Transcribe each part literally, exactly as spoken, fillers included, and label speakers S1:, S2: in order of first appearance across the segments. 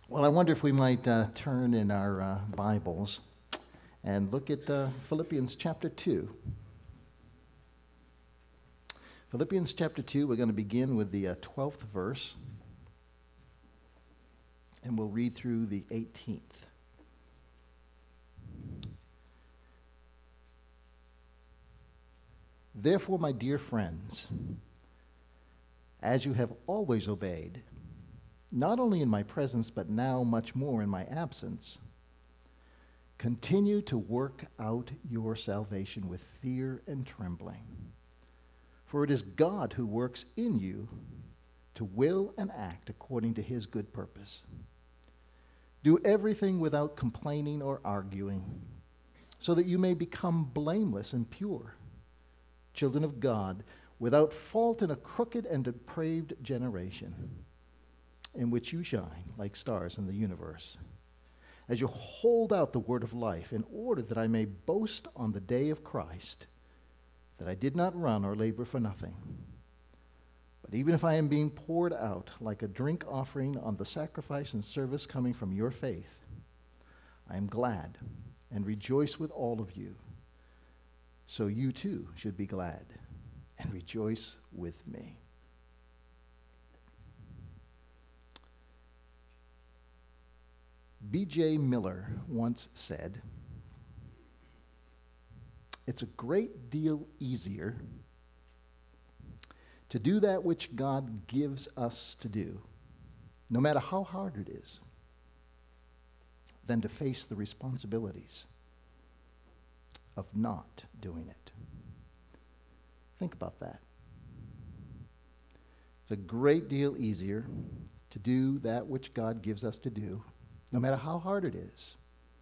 S1: Well, I wonder if we might uh, turn in our uh, Bibles and look at uh, Philippians chapter two. Philippians chapter two, we're going to begin with the uh, twelfth verse, and we'll read through the eighteenth. Therefore, my dear friends, as you have always obeyed, not only in my presence, but now much more in my absence, continue to work out your salvation with fear and trembling. For it is God who works in you to will and act according to his good purpose. Do everything without complaining or arguing, so that you may become blameless and pure, children of God, without fault in a crooked and depraved generation, in which you shine like stars in the universe, as you hold out the word of life, in order that I may boast on the day of Christ that I did not run or labor for nothing. But even if I am being poured out like a drink offering on the sacrifice and service coming from your faith, I am glad and rejoice with all of you. So you too should be glad and rejoice with me. B J Miller once said, "It's a great deal easier to do that which God gives us to do, no matter how hard it is, than to face the responsibilities of not doing it." Think about that. It's a great deal easier to do that which God gives us to do, no matter how hard it is,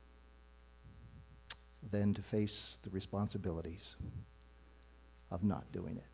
S1: than to face the responsibilities of not doing it.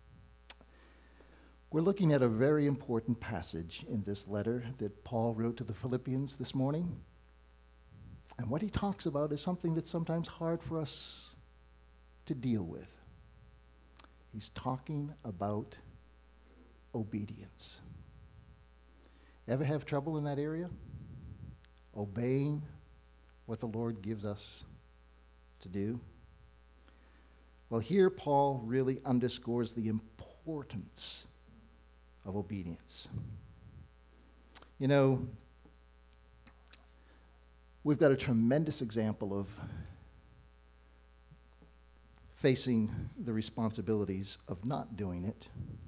S1: We're looking at a very important passage in this letter that Paul wrote to the Philippians this morning. And what he talks about is something that's sometimes hard for us to deal with. He's talking about obedience. Ever have trouble in that area? Obeying what the Lord gives us to do? Well, here Paul really underscores the importance of obedience. You know, we've got a tremendous example of facing the responsibilities of not doing it.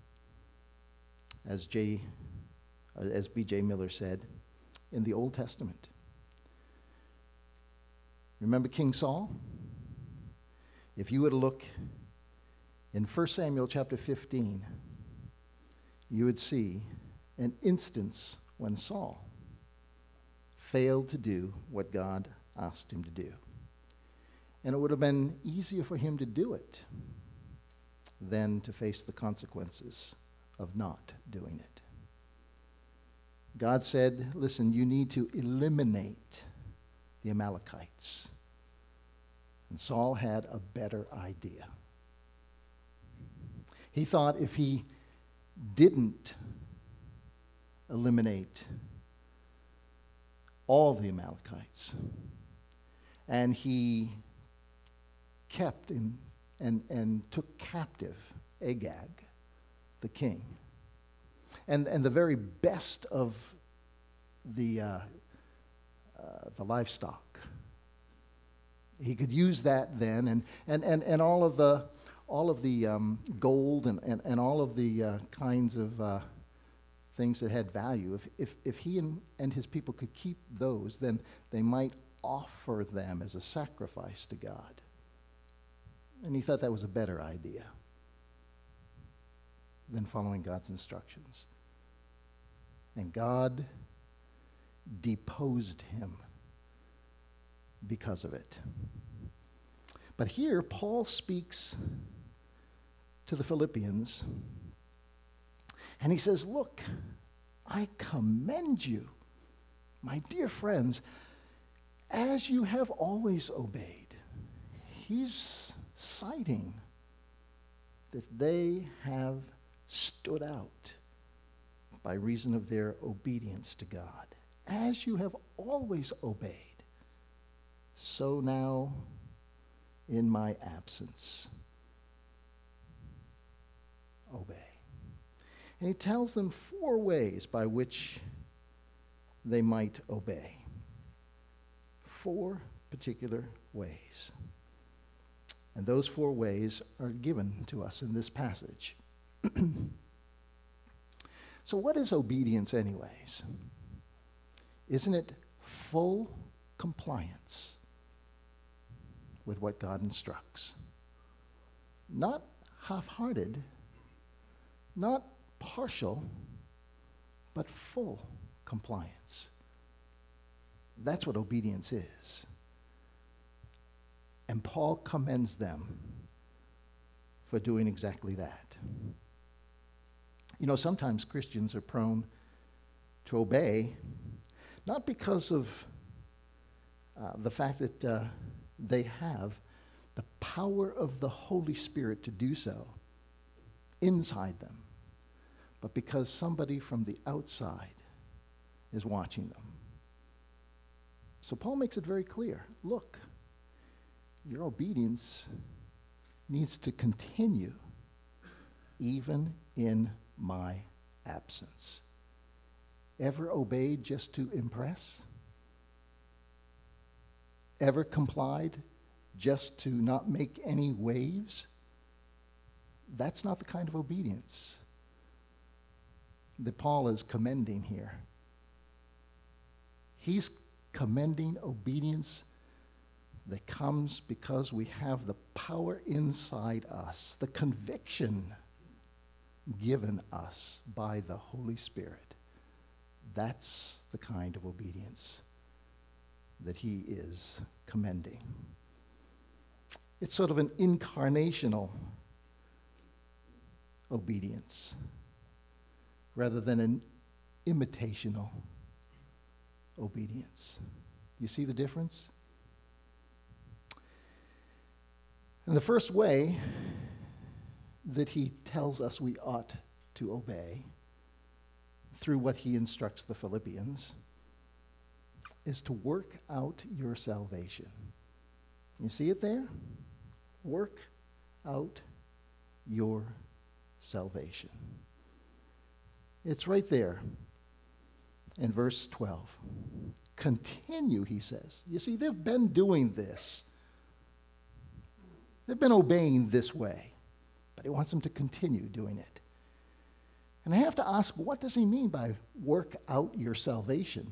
S1: As J, as B J Miller said, in the Old Testament. Remember King Saul? If you were to look in First Samuel chapter fifteen, you would see an instance when Saul failed to do what God asked him to do. And it would have been easier for him to do it than to face the consequences of not doing it. God said, listen, you need to eliminate the Amalekites. And Saul had a better idea. He thought if he didn't eliminate all the Amalekites, and he kept in, and, and took captive Agag, the king, and, and the very best of the, uh, uh, the livestock. He could use that then, and, and, and, and all of the all of the um, gold and, and, and all of the uh, kinds of uh, things that had value. If, if, if he and, and his people could keep those, then they might offer them as a sacrifice to God. And he thought that was a better idea than following God's instructions. And God deposed him because of it. But here, Paul speaks to the Philippians, and he says, look, I commend you, my dear friends, as you have always obeyed. He's citing that they have stood out by reason of their obedience to God. as you have always obeyed, so now in my absence, obey. And he tells them four ways by which they might obey. Four particular ways. And those four ways are given to us in this passage. So what is obedience anyways? Isn't it full compliance with what God instructs? Not half-hearted, not partial, but full compliance. That's what obedience is. And Paul commends them for doing exactly that. You know, sometimes Christians are prone to obey, not because of uh, the fact that uh, they have the power of the Holy Spirit to do so inside them, but because somebody from the outside is watching them. So Paul makes it very clear. Look, your obedience needs to continue even in my absence. Ever obeyed just to impress? Ever complied just to not make any waves? That's not the kind of obedience that Paul is commending here. He's commending obedience that comes because we have the power inside us, the conviction given us by the Holy Spirit. That's the kind of obedience that he is commending. It's sort of an incarnational obedience rather than an imitational obedience. You see the difference? And the first way that he tells us we ought to obey through what he instructs the Philippians is to work out your salvation. You see it there? Work out your salvation. It's right there in verse twelve. Continue, he says. You see, they've been doing this. They've been obeying this way, but he wants them to continue doing it. And I have to ask, what does he mean by work out your salvation?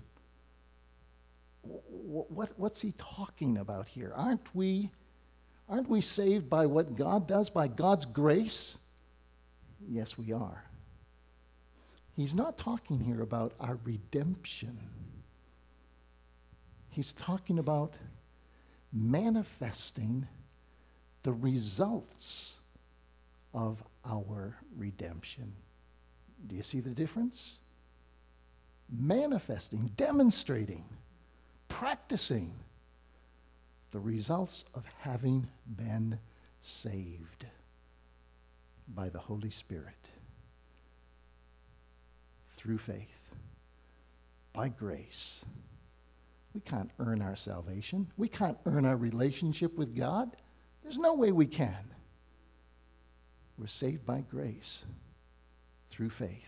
S1: What, what, what's he talking about here? Aren't we, aren't we saved by what God does, by God's grace? Yes, we are. He's not talking here about our redemption. He's talking about manifesting the results of our redemption. Do you see the difference? Manifesting, demonstrating, practicing the results of having been saved by the Holy Spirit through faith, by grace. We can't earn our salvation. We can't earn our relationship with God. There's no way we can. We're saved by grace through faith.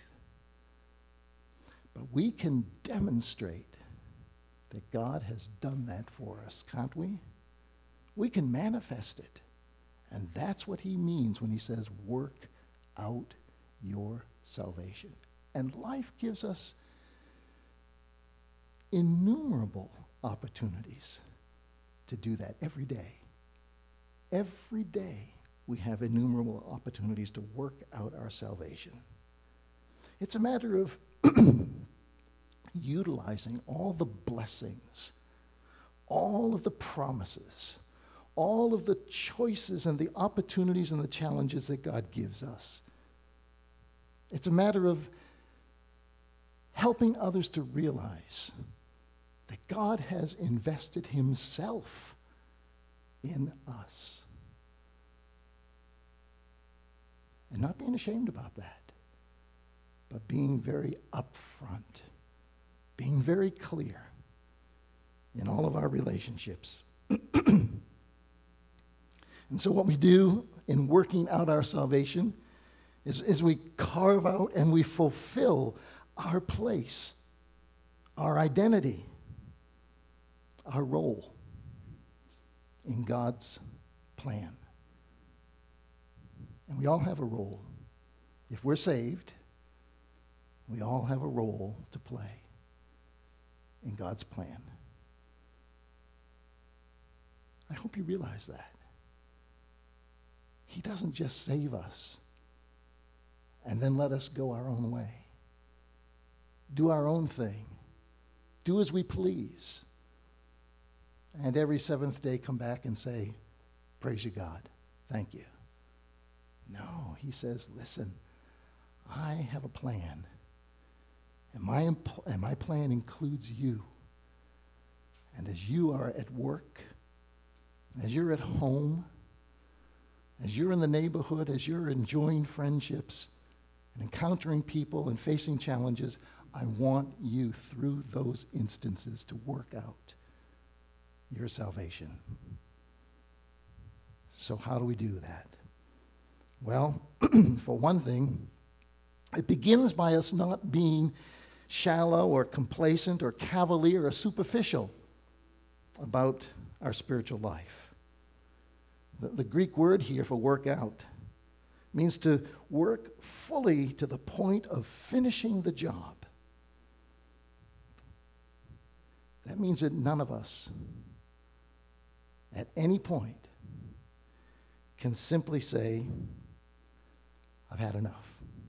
S1: But we can demonstrate that God has done that for us, can't we? We can manifest it. And that's what he means when he says, work out your salvation. And life gives us innumerable opportunities to do that every day. Every day we have innumerable opportunities to work out our salvation. It's a matter of utilizing all the blessings, all of the promises, all of the choices and the opportunities and the challenges that God gives us. It's a matter of helping others to realize that God has invested himself in us. And not being ashamed about that, but being very upfront being very clear in all of our relationships. And so what we do in working out our salvation is, is we carve out and we fulfill our place, our identity, our role in God's plan. And we all have a role. If we're saved, we all have a role to play in God's plan. I hope you realize that. He doesn't just save us and then let us go our own way. Do our own thing. Do as we please. And every seventh day come back and say, praise you, God. Thank you. No, he says, listen, I have a plan. And my, imp- and my plan includes you. And as you are at work, as you're at home, as you're in the neighborhood, as you're enjoying friendships and encountering people and facing challenges, I want you through those instances to work out your salvation. So how do we do that? Well, for one thing, it begins by us not being shallow or complacent or cavalier or superficial about our spiritual life. The, the Greek word here for work out means to work fully to the point of finishing the job. That means that none of us at any point can simply say, I've had enough.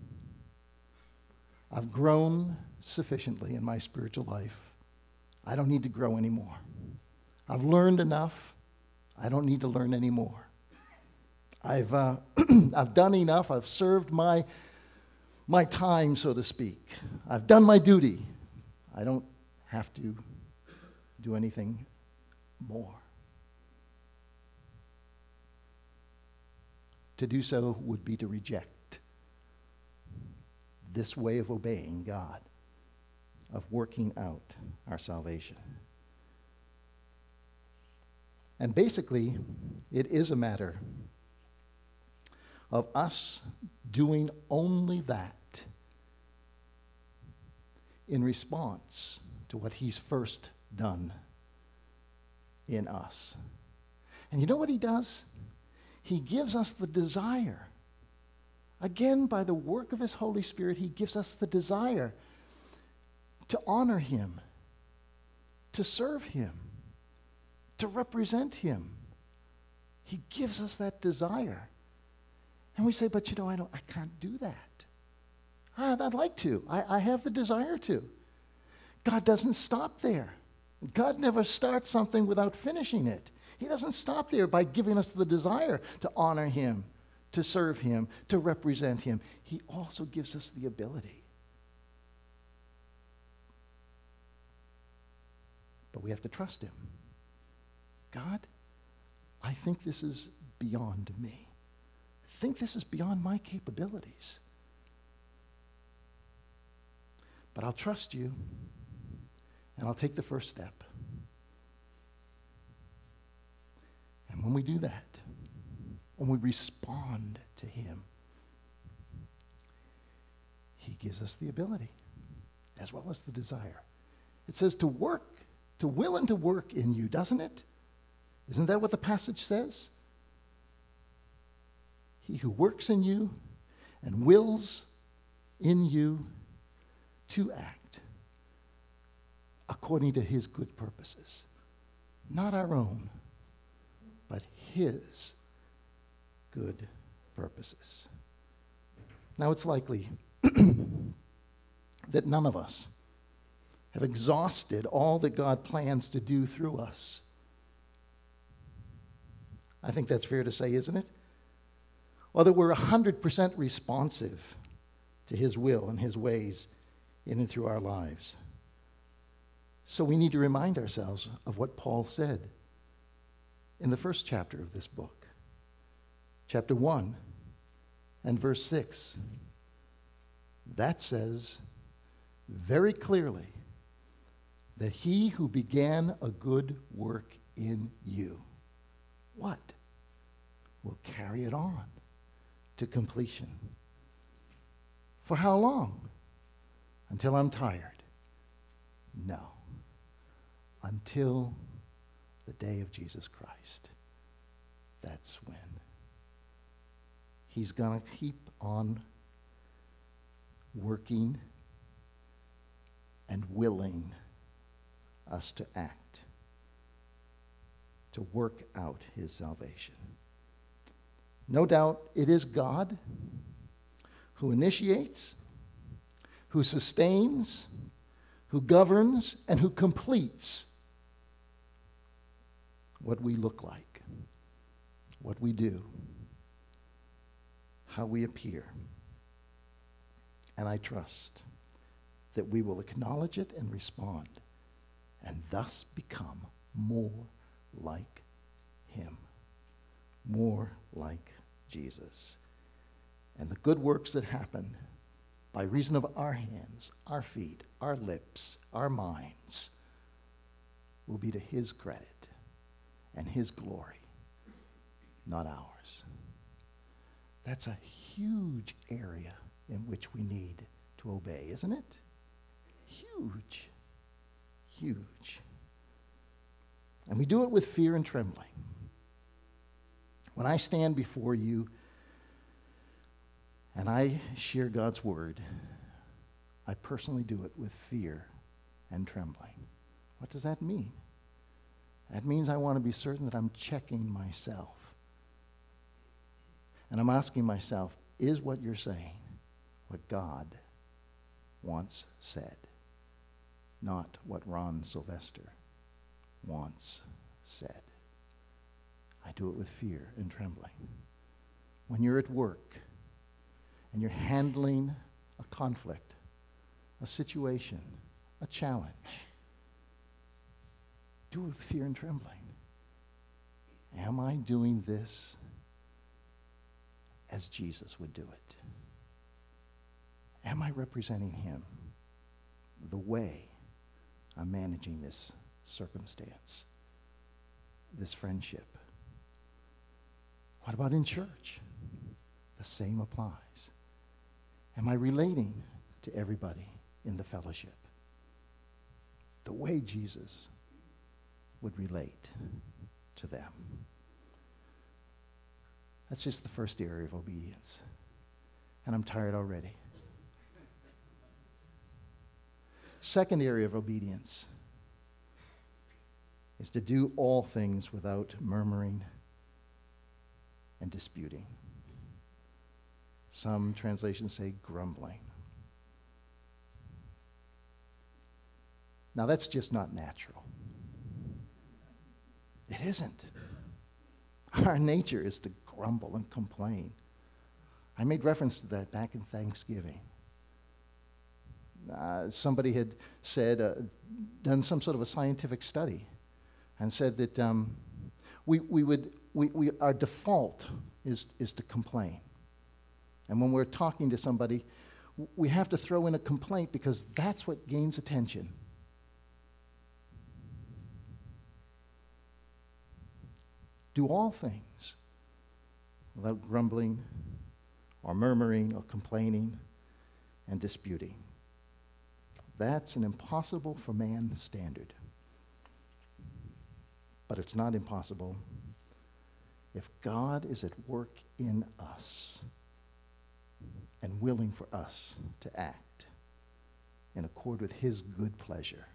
S1: I've grown sufficiently in my spiritual life. I don't need to grow anymore. I've learned enough. I don't need to learn anymore. I've uh, I've done enough. I've served my my time, so to speak. I've done my duty. I don't have to do anything more. To do so would be to reject this way of obeying God, of working out our salvation. And basically, it is a matter of us doing only that in response to what he's first done in us. And you know what he does? He gives us the desire. Again, by the work of his Holy Spirit, he gives us the desire to honor him, to serve him, to represent him. He gives us that desire. And we say, but you know, I don't, I can't do that. I'd, I'd like to. I, I have the desire to. God doesn't stop there. God never starts something without finishing it. He doesn't stop there by giving us the desire to honor him, to serve him, to represent him. He also gives us the ability. But we have to trust him. God, I think this is beyond me. I think this is beyond my capabilities. But I'll trust you, and I'll take the first step. And when we do that, when we respond to him, he gives us the ability as well as the desire. It says to work, to will and to work in you, doesn't it? Isn't that what the passage says? He who works in you and wills in you to act according to his good purposes. Not our own, but his good purposes. Now, it's likely that none of us have exhausted all that God plans to do through us. I think that's fair to say, isn't it? Or that we're one hundred percent responsive to his will and his ways in and through our lives. So we need to remind ourselves of what Paul said in the first chapter of this book. Chapter one and verse six. That says very clearly that he who began a good work in you, what? Will carry it on to completion. For how long? Until I'm tired? No. Until the day of Jesus Christ. That's when. He's going to keep on working and willing us to act, to work out his salvation. No doubt it is God who initiates, who sustains, who governs, and who completes what we look like, what we do, how we appear. And I trust that we will acknowledge it and respond, and thus become more like him, more like Jesus. And the good works that happen by reason of our hands, our feet, our lips, our minds, will be to his credit and his glory, not ours. That's a huge area in which we need to obey, isn't it? Huge. Huge. And we do it with fear and trembling. When I stand before you and I share God's word, I personally do it with fear and trembling. What does that mean? That means I want to be certain that I'm checking myself. And I'm asking myself, is what you're saying what God once said? Not what Ron Sylvester once said. I do it with fear and trembling. When you're at work and you're handling a conflict, a situation, a challenge, do it with fear and trembling. Am I doing this as Jesus would do it? Am I representing him the way I'm managing this circumstance, this friendship? What about in church? The same applies. Am I relating to everybody in the fellowship the way Jesus would relate to them? That's just the first area of obedience. And I'm tired already. Second area of obedience is to do all things without murmuring and disputing. Some translations say grumbling. Now that's just not natural. It isn't. Our nature is to grumble and complain. I made reference to that back in Thanksgiving. Uh, somebody had said, uh, done some sort of a scientific study, and said that um, we, we would, we, we, our default is, is to complain. And when we're talking to somebody, we have to throw in a complaint because that's what gains attention. Do all things without grumbling or murmuring or complaining and disputing. That's an impossible for man standard. But it's not impossible if God is at work in us and willing for us to act in accord with his good pleasure.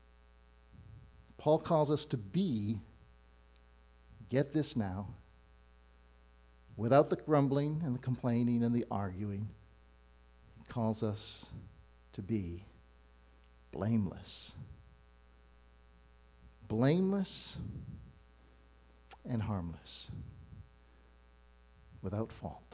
S1: Paul calls us to be, get this now, without the grumbling and the complaining and the arguing. He calls us to be blameless. Blameless and harmless, without fault.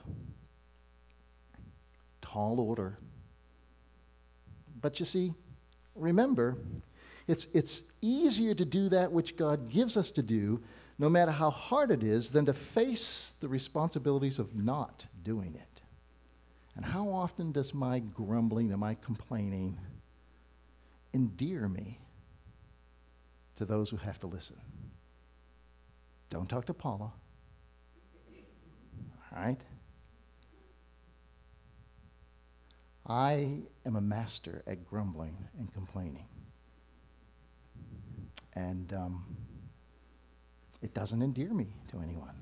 S1: Tall order. But you see, remember, it's, it's easier to do that which God gives us to do, no matter how hard it is, than to face the responsibilities of not doing it. And how often does my grumbling and my complaining endear me to those who have to listen. Don't talk to Paula. All right? I am a master at grumbling and complaining. And um, it doesn't endear me to anyone.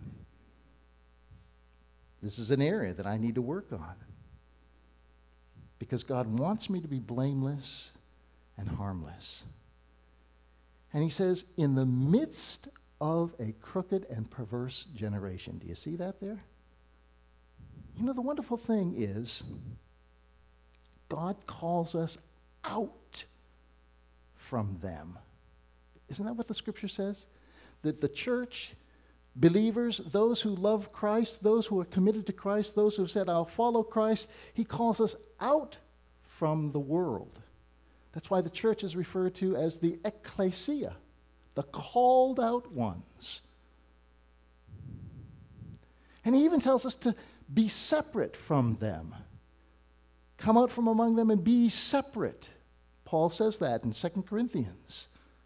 S1: This is an area that I need to work on. Because God wants me to be blameless and harmless. And he says, in the midst of a crooked and perverse generation. Do you see that there? You know, the wonderful thing is, God calls us out from them. Isn't that what the scripture says? That the church, believers, those who love Christ, those who are committed to Christ, those who have said, I'll follow Christ, he calls us out from the world. That's why the church is referred to as the ecclesia, the called out ones. And he even tells us to be separate from them. Come out from among them and be separate. Paul says that in Second Corinthians.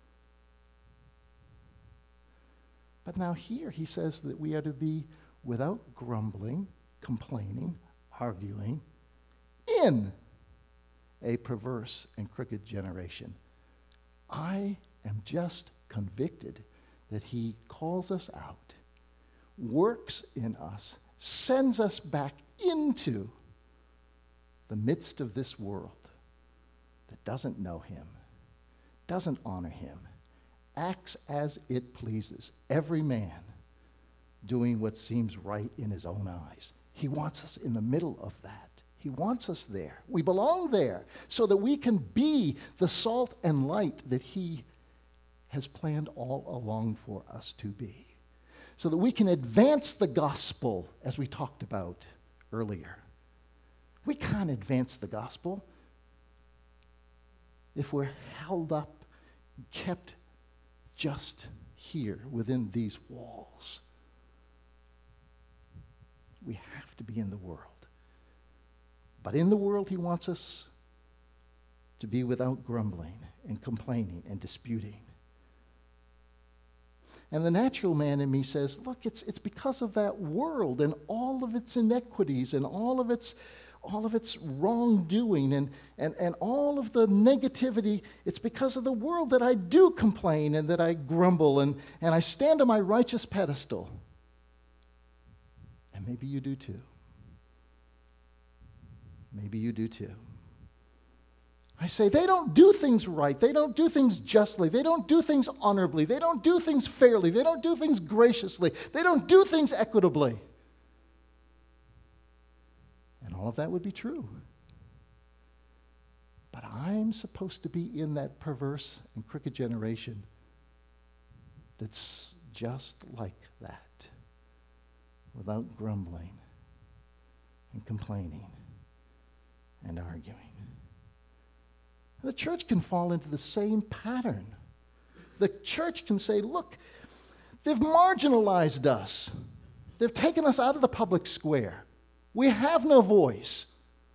S1: But now here he says that we are to be without grumbling, complaining, arguing, in a perverse and crooked generation. I am just convicted that he calls us out, works in us, sends us back into the midst of this world that doesn't know him, doesn't honor him, acts as it pleases, every man doing what seems right in his own eyes. He wants us in the middle of that. He wants us there. We belong there so that we can be the salt and light that he has planned all along for us to be. So that we can advance the gospel as we talked about earlier. We can't advance the gospel if we're held up, kept just here within these walls. We have to be in the world. But in the world, he wants us to be without grumbling and complaining and disputing. And the natural man in me says, look, it's, it's because of that world and all of its inequities and all of its all of its wrongdoing and, and, and all of the negativity. It's because of the world that I do complain and that I grumble and, and I stand on my righteous pedestal. And maybe you do too. Maybe you do too. I say, they don't do things right. They don't do things justly. They don't do things honorably. They don't do things fairly. They don't do things graciously. They don't do things equitably. And all of that would be true. But I'm supposed to be in that perverse and crooked generation that's just like that, without grumbling and complaining and arguing. The church can fall into the same pattern. The church can say, look, they've marginalized us. They've taken us out of the public square. We have no voice.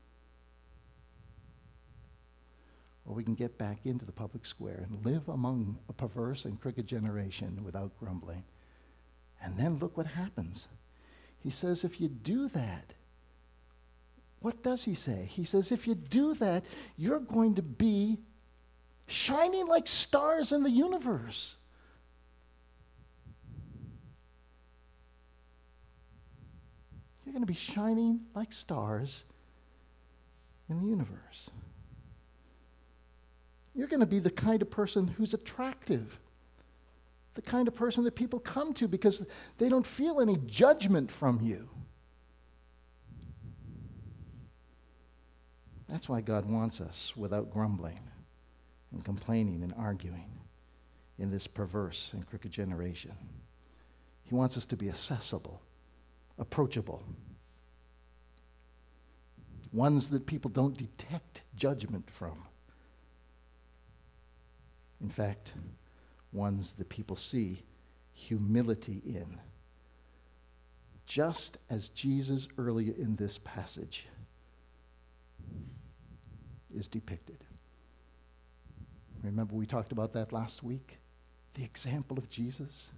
S1: Or we can get back into the public square and live among a perverse and crooked generation without grumbling. And then look what happens. He says, if you do that, what does he say? He says, if you do that, you're going to be shining like stars in the universe. You're going to be shining like stars in the universe. You're going to be the kind of person who's attractive, the kind of person that people come to because they don't feel any judgment from you. That's why God wants us without grumbling and complaining and arguing in this perverse and crooked generation. He wants us to be accessible, approachable, ones that people don't detect judgment from. In fact, ones that people see humility in. Just as Jesus earlier in this passage is depicted. Remember we talked about that last week? the example of Jesus?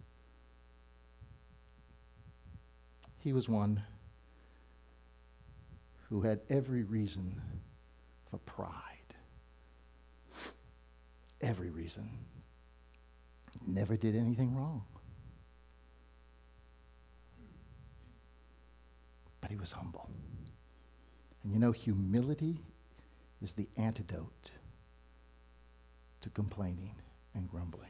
S1: He was one who had every reason for pride. Every reason. Never did anything wrong. But he was humble. And you know, humility is the antidote to complaining and grumbling.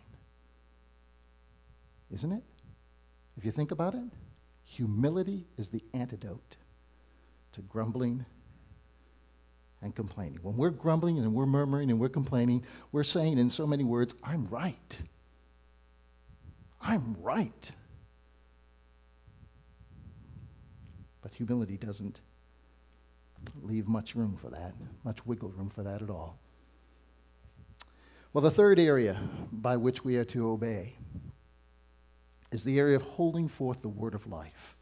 S1: Isn't it? If you think about it, humility is the antidote to grumbling and complaining. When we're grumbling and we're murmuring and we're complaining, we're saying in so many words, I'm right. I'm right. But humility doesn't leave much room for that, much wiggle room for that at all. Well, the third area by which we are to obey is the area of holding forth the word of life.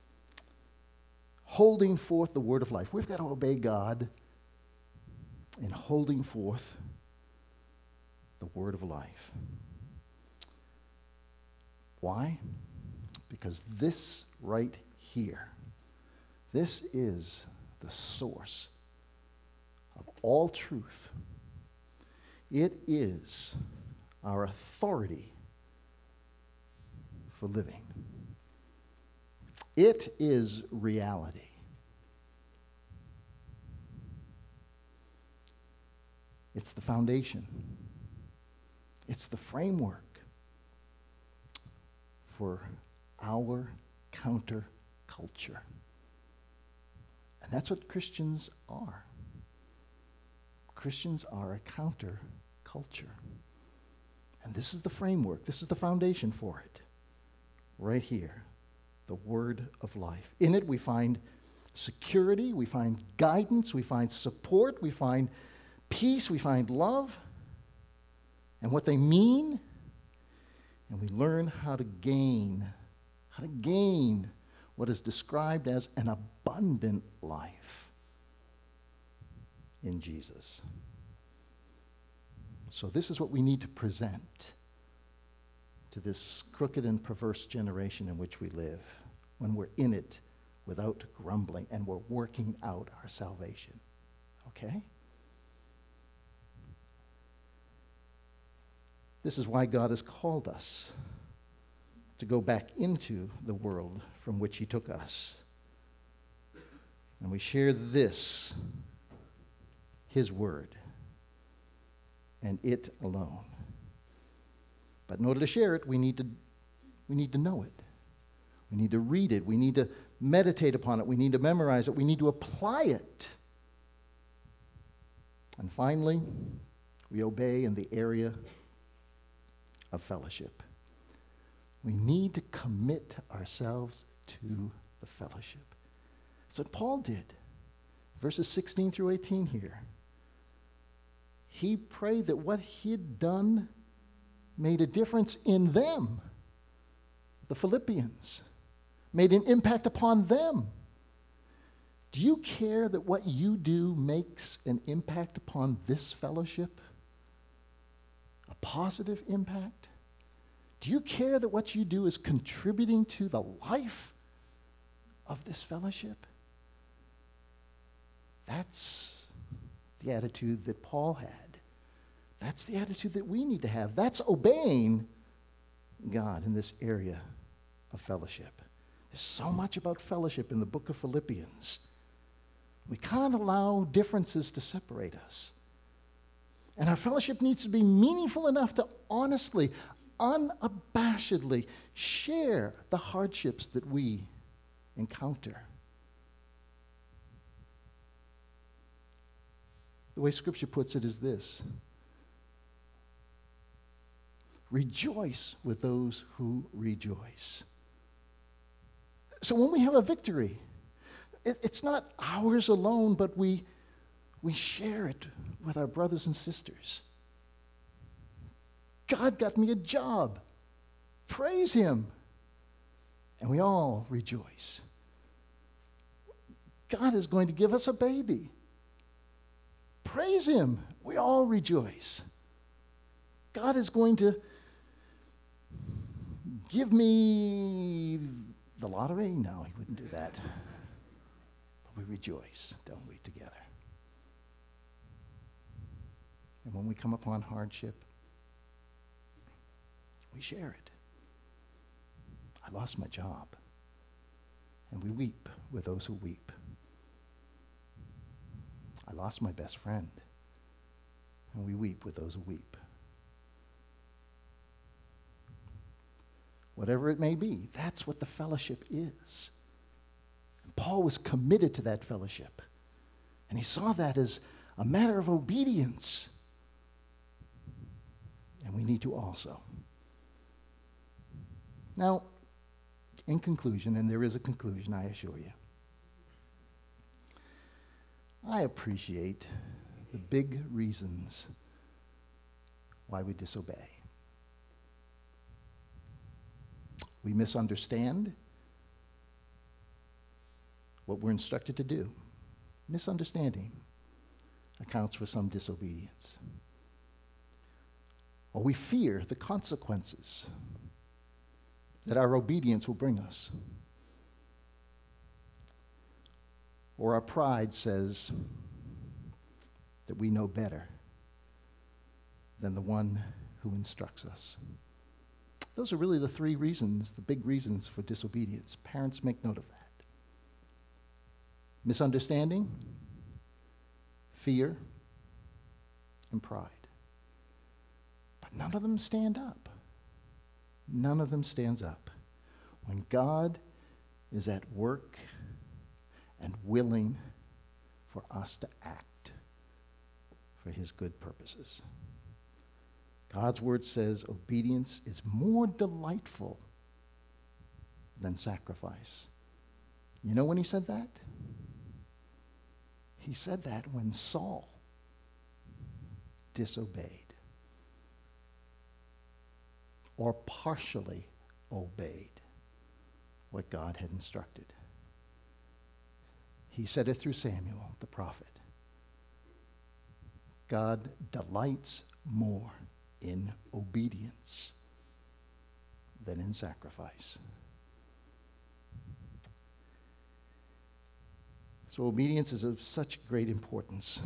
S1: Holding forth the word of life. We've got to obey God in holding forth the word of life. Why? Because this right here, this is the source of all truth. It is our authority for living. It is reality. It's the foundation. It's the framework for our counterculture. And that's what Christians are. Christians are a counterculture. And this is the framework. This is the foundation for it. Right here. The word of life. In it we find security, we find guidance, we find support, we find peace, we find love, and what they mean, and we learn how to gain, how to gain what is described as an abundant life in Jesus. So this is what we need to present to this crooked and perverse generation in which we live, when we're in it without grumbling and we're working out our salvation. Okay? This is why God has called us to go back into the world from which he took us. And we share this, his word, and it alone. But in order to share it, we need to, we need to know it. We need to read it. We need to meditate upon it. We need to memorize it. We need to apply it. And finally, we obey in the area of fellowship. We need to commit ourselves to the fellowship. That's what Paul did. Verses sixteen through eighteen here. He prayed that what he had done made a difference in them, the Philippians, made an impact upon them. Do you care that what you do makes an impact upon this fellowship? A positive impact? Do you care that what you do is contributing to the life of this fellowship? That's the attitude that Paul had. That's the attitude that we need to have. That's obeying God in this area of fellowship. There's so much about fellowship in the book of Philippians. We can't allow differences to separate us. And our fellowship needs to be meaningful enough to honestly, unabashedly share the hardships that we encounter. The way Scripture puts it is this: rejoice with those who rejoice. So when we have a victory, it, it's not ours alone, but we, we share it with our brothers and sisters. God got me a job. Praise him. And we all rejoice. God is going to give us a baby. Praise him. We all rejoice. God is going to give me the lottery. No, he wouldn't do that. But we rejoice, don't we, together? And when we come upon hardship, we share it. I lost my job. And we weep with those who weep. I lost my best friend. And we weep with those who weep. Whatever it may be, that's what the fellowship is. And Paul was committed to that fellowship. And he saw that as a matter of obedience. And we need to also. Now, in conclusion, and there is a conclusion, I assure you, I appreciate the big reasons why we disobey. We misunderstand what we're instructed to do. Misunderstanding accounts for some disobedience. Or we fear the consequences that our obedience will bring us. Or our pride says that we know better than the one who instructs us. Those are really the three reasons, the big reasons for disobedience. Parents, make note of that. Misunderstanding, fear, and pride. But none of them stand up. None of them stands up. When God is at work and willing for us to act for his good purposes. God's word says obedience is more delightful than sacrifice. You know when he said that? He said that when Saul disobeyed or partially obeyed what God had instructed. He said it through Samuel, the prophet. God delights more in obedience than in sacrifice. So obedience is of such great importance.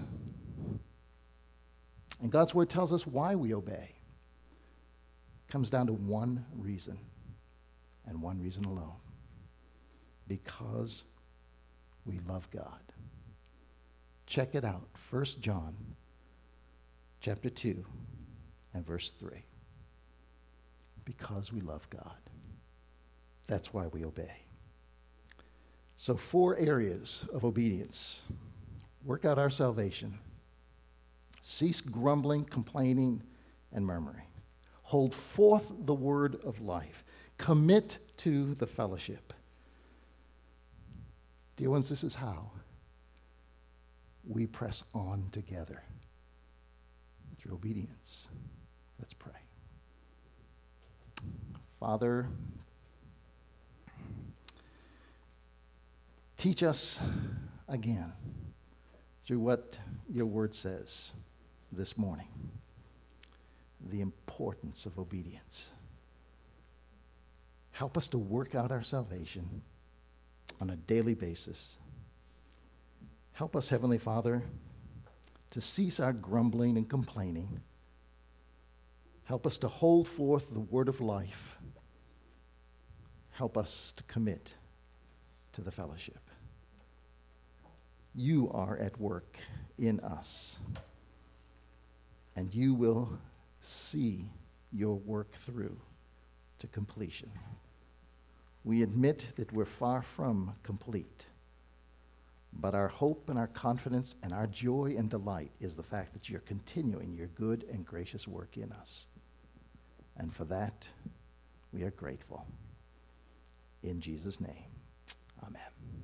S1: And God's word tells us why we obey. It comes down to one reason, and one reason alone. Because we love God. Check it out. First John chapter two and verse three. Because we love God. That's why we obey. So four areas of obedience. Work out our salvation. Cease grumbling, complaining, and murmuring. Hold forth the word of life. Commit to the fellowship. Dear ones, this is how we press on together through obedience. Let's pray. Father, teach us again through what your word says this morning, the importance of obedience. Help us to work out our salvation on a daily basis. Help us, Heavenly Father, to cease our grumbling and complaining. Help us to hold forth the word of life. Help us to commit to the fellowship. You are at work in us, and you will see your work through to completion. We admit that we're far from complete, but our hope and our confidence and our joy and delight is the fact that you're continuing your good and gracious work in us. And for that, we are grateful. In Jesus' name, amen.